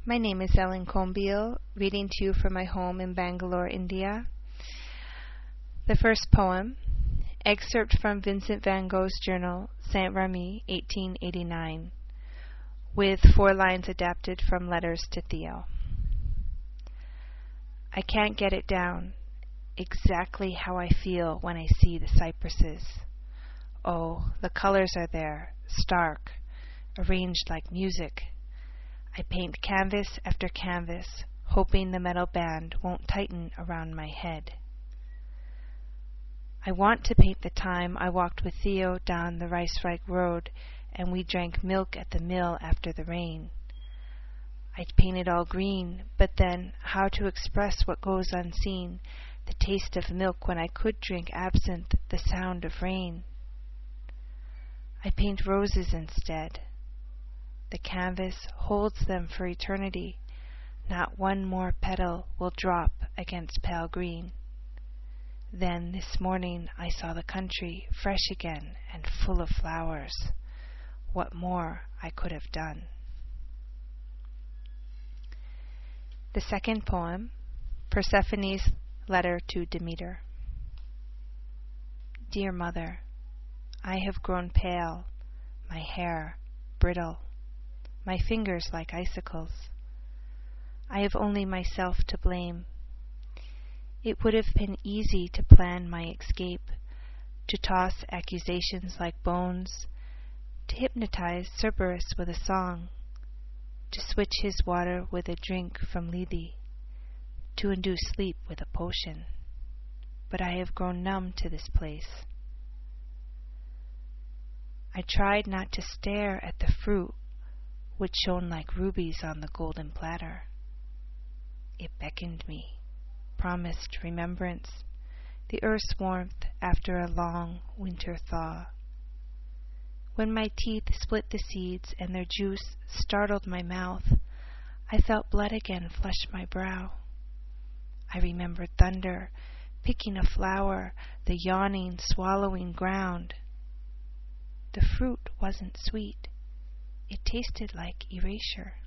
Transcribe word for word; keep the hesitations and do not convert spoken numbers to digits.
My name is Ellen Combiel, reading to you from my home in Bangalore, India. The first poem, excerpt from Vincent van Gogh's journal, Saint-Remy, eighteen eighty-nine, with four lines adapted from Letters to Theo. I can't get it down, exactly how I feel when I see the cypresses. Oh, the colors are there, stark, arranged like music. I paint canvas after canvas, hoping the metal band won't tighten around my head. I want to paint the time I walked with Theo down the Rijswijk road and we drank milk at the mill after the rain. I'd paint it all green, but then how to express what goes unseen, the taste of milk when I could drink absinthe, the sound of rain. I paint roses instead. The canvas holds them for eternity. Not one more petal will drop against pale green. Then this morning I saw the country fresh again and full of flowers. What more I could have done. The second poem, Persephone's Letter to Demeter. Dear Mother, I have grown pale, my hair brittle, my fingers like icicles. I have only myself to blame. It would have been easy to plan my escape, to toss accusations like bones, to hypnotize Cerberus with a song, to switch his water with a drink from Lethe, to induce sleep with a potion. But I have grown numb to this place. I tried not to stare at the fruit which shone like rubies on the golden platter. It beckoned me, promised remembrance, the earth's warmth after a long winter thaw. When my teeth split the seeds and their juice startled my mouth, I felt blood again flush my brow. I remembered thunder, picking a flower, the yawning, swallowing ground. The fruit wasn't sweet. It tasted like erasure.